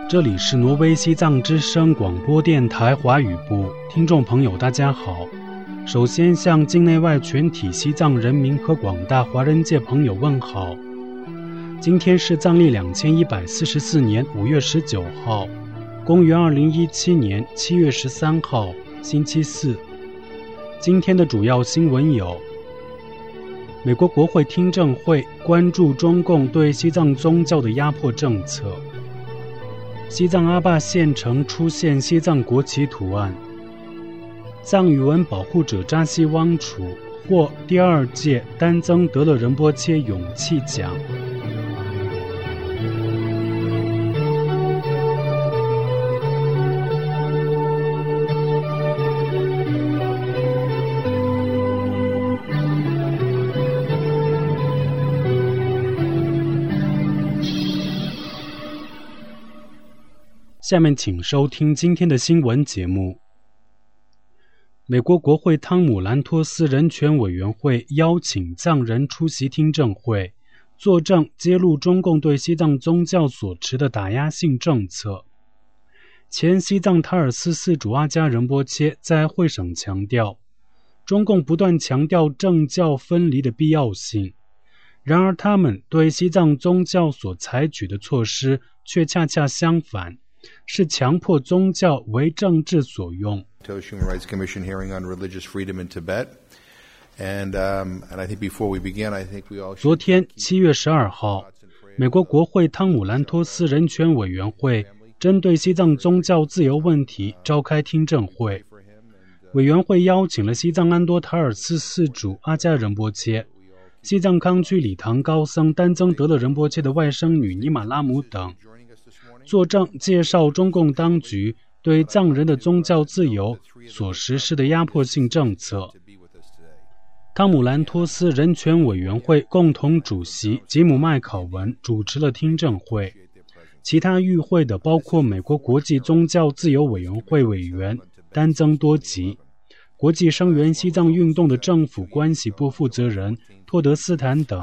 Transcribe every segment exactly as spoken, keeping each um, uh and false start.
这里是挪威西藏之声广播电台华语部，听众朋友大家好。首先向境内外全体西藏人民和广大华人界朋友问好。今天是藏历两千一百四十四年五月十九号，公元二零一七年七月十三号，星期四。今天的主要新闻有：美国国会听证会关注中共对西藏宗教的压迫政策；西藏阿坝县城出现西藏国旗图案；藏语文保护者扎西汪楚获第二届丹增德勒仁波切勇气奖。下面请收听今天的新闻节目。美国国会汤姆兰托斯人权委员会邀请藏人出席听证会，作证揭露中共对西藏宗教所持的打压性政策。前西藏塔尔斯寺主阿加仁波切在会上强调，中共不断强调政教分离的必要性，然而他们对西藏宗教所采取的措施却恰恰相反，是强迫宗教为政治所用。昨天七月十二号，美国国会汤姆兰托斯人权委员会针对西藏宗教自由问题召开听证会。委员会邀请了西藏安多塔尔斯寺主阿加仁波切、西藏康区礼堂高僧丹增德勒仁波切的外甥女尼玛拉姆等，作证介绍中共当局对藏人的宗教自由所实施的压迫性政策。汤姆兰托斯人权委员会共同主席吉姆麦考文主持了听证会，其他与会的包括美国国际宗教自由委员会委员丹增多吉、国际声援西藏运动的政府关系部负责人托德斯坦等。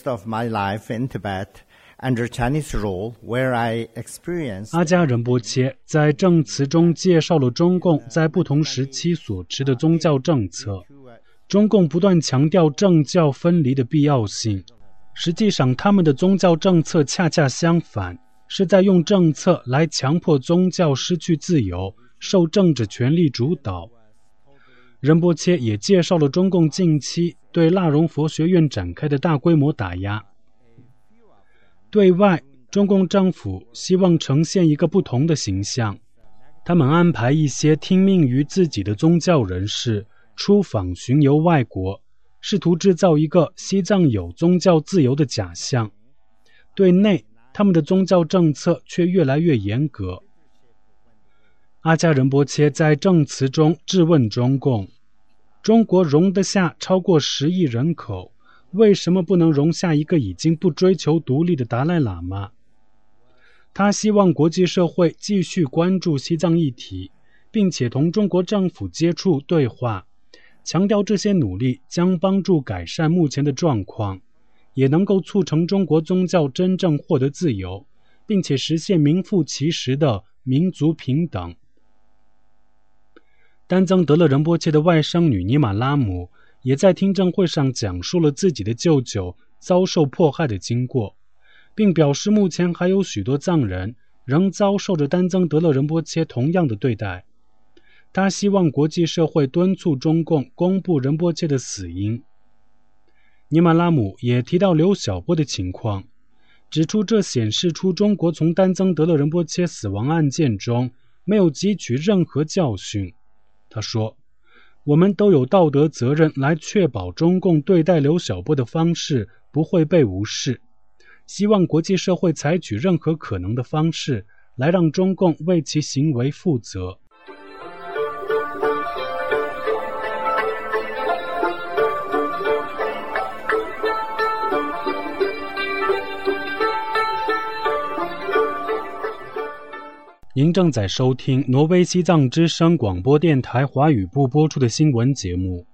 Under Chinese rule, where I experienced... 阿加仁波切在证词中介绍了中共在不同时期所持的宗教政策。中共不断强调政教分离的必要性，实际上他们的宗教政策恰恰相反，是在用政策来强迫宗教失去自由，受政治权力主导。仁波切也介绍了中共近期对腊荣佛学院展开的大规模打压。对外，中共政府希望呈现一个不同的形象，他们安排一些听命于自己的宗教人士出访巡游外国，试图制造一个西藏有宗教自由的假象。对内，他们的宗教政策却越来越严格。阿加仁波切在证词中质问中共：中国容得下超过十亿人口，为什么不能容下一个已经不追求独立的达赖喇嘛？他希望国际社会继续关注西藏议题，并且同中国政府接触对话，强调这些努力将帮助改善目前的状况，也能够促成中国宗教真正获得自由，并且实现名副其实的民族平等。丹增德勒仁波切的外甥女尼玛拉姆也在听证会上讲述了自己的舅舅遭受迫害的经过，并表示目前还有许多藏人仍遭受着丹增德勒仁波切同样的对待。他希望国际社会敦促中共公布仁波切的死因。尼玛拉姆也提到刘晓波的情况，指出这显示出中国从丹增德勒仁波切死亡案件中没有汲取任何教训。他说，我们都有道德责任来确保中共对待刘晓波的方式不会被无视，希望国际社会采取任何可能的方式来让中共为其行为负责。您正在收听挪威西藏之声广播电台华语部播出的新闻节目。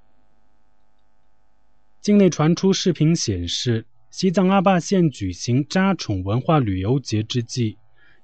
境内传出视频显示，西藏阿坝县举行扎宠文化旅游节之际，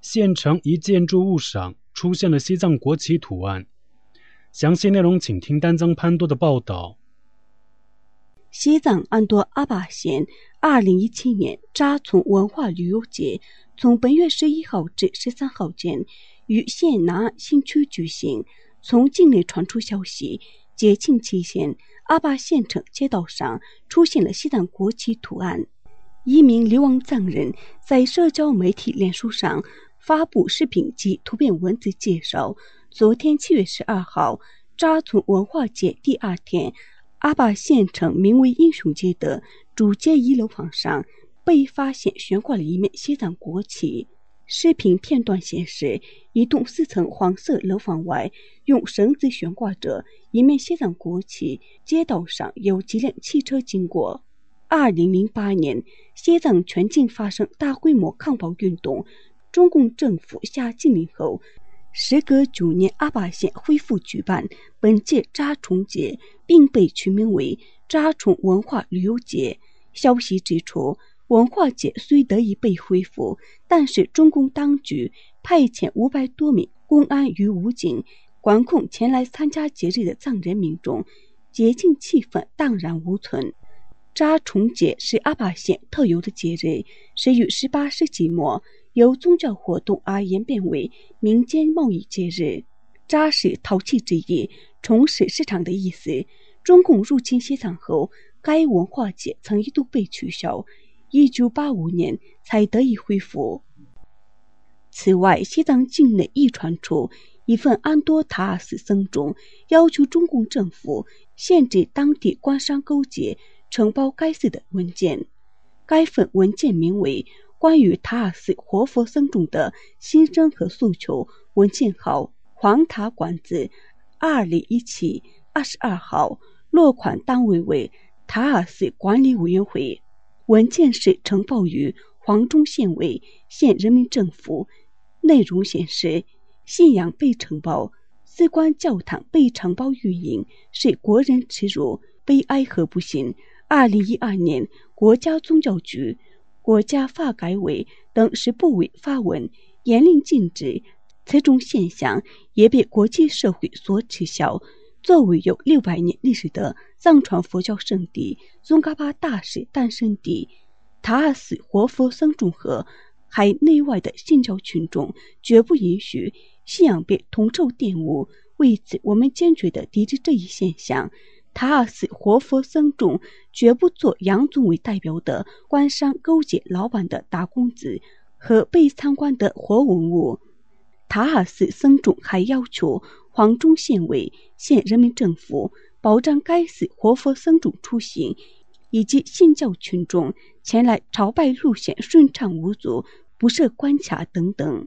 县城一建筑物上出现了西藏国旗图案。详细内容请听丹增潘多的报道。 西藏安多阿坝县二零一七年扎村文化旅游节从本月十一号至十三号间于县南岸新区举行。从境内传出消息，节庆期间阿坝县城街道上出现了西藏国旗图案。一名流亡藏人在社交媒体脸书上发布视频及图片文字介绍，昨天七月十二号扎村文化节第二天，阿坝县城名为英雄街的主街一楼房上被发现悬挂了一面西藏国旗。视频片段显示，一栋四层黄色楼房外用绳子悬挂着一面西藏国旗，街道上有几辆汽车经过。二零零八年，西藏全境发生大规模抗暴运动，中共政府下禁令后，时隔九年，阿坝县恢复举办本届扎村节，并被取名为扎村文化旅游节。消息指出，文化节虽得以被恢复，但是中共当局派遣五百多名公安与武警管控前来参加节日的藏人民众，节庆气氛荡然无存。扎村节是阿坝县特有的节日，是于十八世纪末由宗教活动而演变为民间贸易节日。扎是陶器之意，从事市场的意思。中共入侵西藏后，该文化节曾一度被取消，一九八五年才得以恢复。此外，西藏境内亦传出一份安多塔尔寺僧众要求中共政府限制当地官商勾结承包该寺的文件。该份文件名为《关于塔尔寺活佛僧众的心声和诉求》，文件号黄塔管子二零一七二十二号，落款单位为塔尔寺管理委员会。文件是呈报于黄忠县委县人民政府。内容显示，信仰被承包，寺观教堂被承包运营，是国人耻辱、悲哀和不幸。二零一二年，国家宗教局、国家发改委等十部委发文严令禁止，此种现象也被国际社会所耻笑。作为有六百年历史的藏传佛教圣地宗喀巴大师诞生地，塔尔寺活佛僧众和海内外的信教群众绝不允许信仰被铜臭玷污。为此，我们坚决地抵制这一现象。塔尔寺活佛僧众绝不做杨宗纬代表的官商勾结老板的打工子和被参观的活文物。塔尔寺僧众还要求黄忠县委、县人民政府保障该寺活佛僧众出行以及信教群众前来朝拜路线顺畅无阻，不设关卡等等。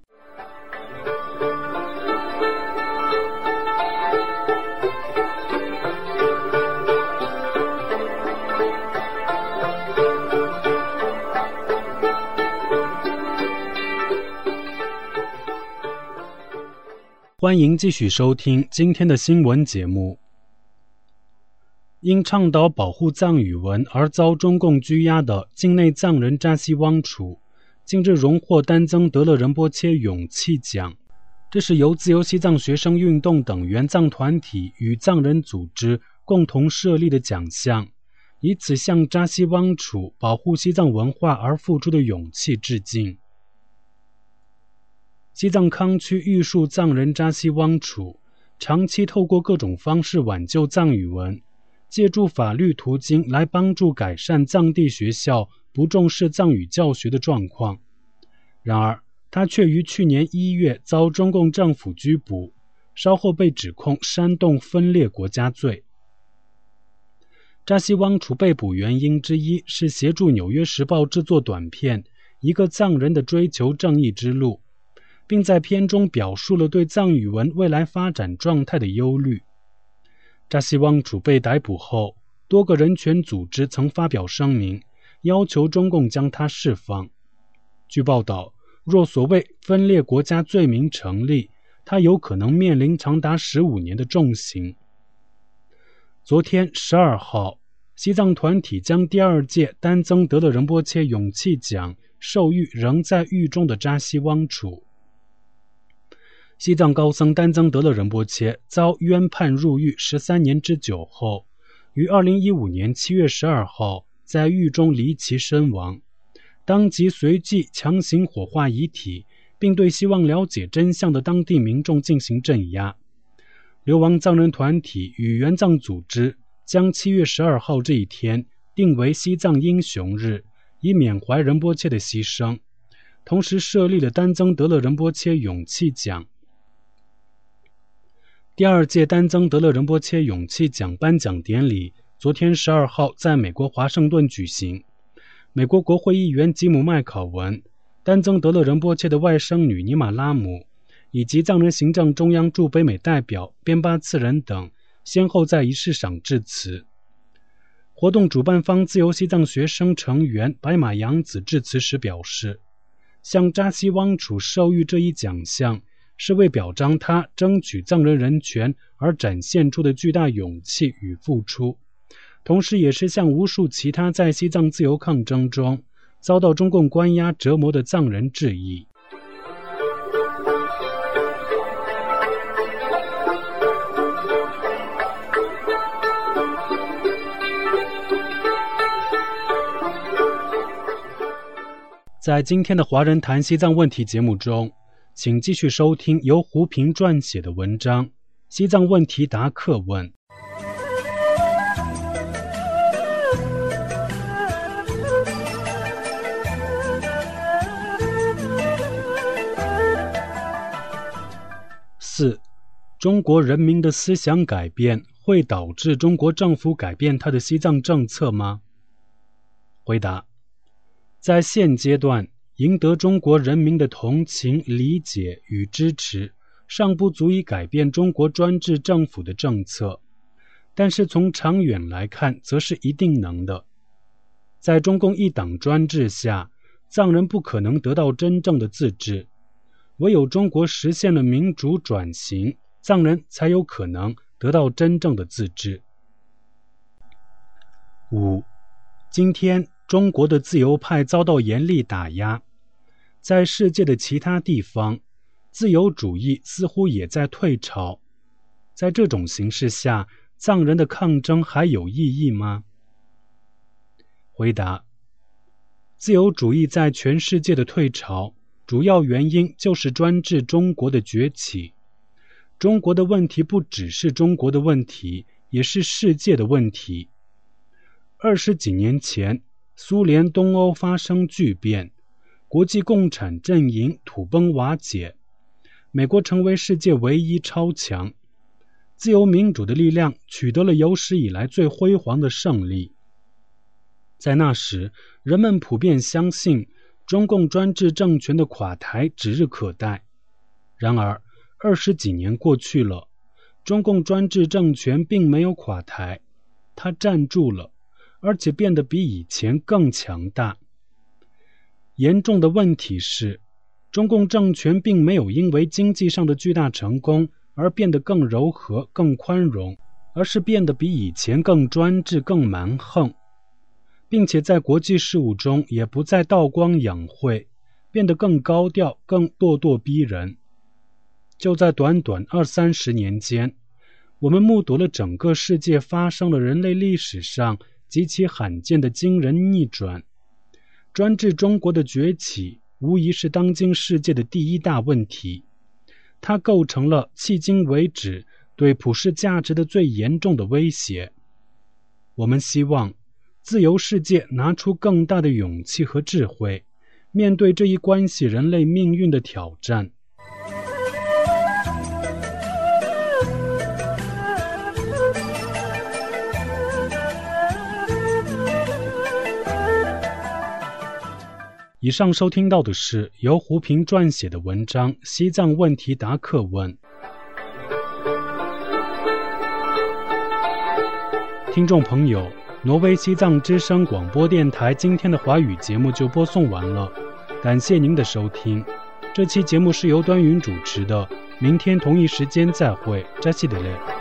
欢迎继续收听今天的新闻节目。因倡导保护藏语文而遭中共拘押的境内藏人扎西汪楚，近日荣获丹增德勒仁波切勇气奖。这是由自由西藏学生运动等原藏团体与藏人组织共同设立的奖项，以此向扎西汪楚保护西藏文化而付出的勇气致敬。西藏康区玉树藏人扎西汪楚长期透过各种方式挽救藏语文，借助法律途径来帮助改善藏地学校不重视藏语教学的状况。然而，他却于去年一月遭中共政府拘捕，稍后被指控煽动分裂国家罪。扎西汪楚被捕原因之一是协助《纽约时报》制作短片《一个藏人的追求正义之路》，并在片中表述了对藏语文未来发展状态的忧虑。扎西汪楚被逮捕后，多个人权组织曾发表声明，要求中共将他释放。据报道，若所谓分裂国家罪名成立，他有可能面临长达十五年的重刑。昨天十二号，西藏团体将第二届丹增德勒仁波切勇气奖授予仍在狱中的扎西汪楚。 西藏高僧丹增德勒仁波切遭冤判入狱十三年之久后，于二零一五年七月十二号在狱中离奇身亡，当即随即强行火化遗体，并对希望了解真相的当地民众进行镇压。流亡藏人团体与援藏组织将七月十二号这一天定为西藏英雄日，以缅怀仁波切的牺牲，同时设立了丹增德勒仁波切勇气奖。第二届丹增德勒仁波切勇气奖颁奖典礼昨天十二号在美国华盛顿举行。美国国会议员吉姆麦考文、丹增德勒仁波切的外甥女尼玛拉姆以及藏人行政中央驻北美代表边巴次仁等先后在仪式上致辞。活动主办方自由西藏学生成员白马洋子致辞时表示，向扎西汪楚授予这一奖项是为表彰他争取藏人人权而展现出的巨大勇气与付出，同时也是向无数其他在西藏自由抗争中遭到中共关押折磨的藏人致意。在今天的华人谈西藏问题节目中，请继续收听由胡平撰写的文章《西藏问题答客问》。四、中国人民的思想改变会导致中国政府改变它的西藏政策吗？回答：在现阶段，赢得中国人民的同情、理解与支持，尚不足以改变中国专制政府的政策，但是从长远来看，则是一定能的。在中共一党专制下，藏人不可能得到真正的自治，唯有中国实现了民主转型，藏人才有可能得到真正的自治。五、今天中国的自由派遭到严厉打压，在世界的其他地方，自由主义似乎也在退潮。在这种形势下，藏人的抗争还有意义吗？回答：自由主义在全世界的退潮，主要原因就是专制中国的崛起。中国的问题不只是中国的问题，也是世界的问题。二十几年前，苏联东欧发生巨变，国际共产阵营土崩瓦解，美国成为世界唯一超强，自由民主的力量取得了有史以来最辉煌的胜利。在那时，人们普遍相信中共专制政权的垮台指日可待。然而，二十几年过去了，中共专制政权并没有垮台，它站住了，而且变得比以前更强大。严重的问题是，中共政权并没有因为经济上的巨大成功而变得更柔和、更宽容，而是变得比以前更专制、更蛮横，并且在国际事务中也不再道光养晦，变得更高调、更咄咄逼人。就在短短二三十年间，我们目睹了整个世界发生了人类历史上极其罕见的惊人逆转。专制中国的崛起无疑是当今世界的第一大问题，它构成了迄今为止对普世价值的最严重的威胁。我们希望自由世界拿出更大的勇气和智慧，面对这一关系人类命运的挑战。以上收听到的是由胡平撰写的文章《西藏问题答客问》。听众朋友，挪威西藏之声广播电台今天的华语节目就播送完了，感谢您的收听。这期节目是由端云主持的，明天同一时间再会，扎西德勒。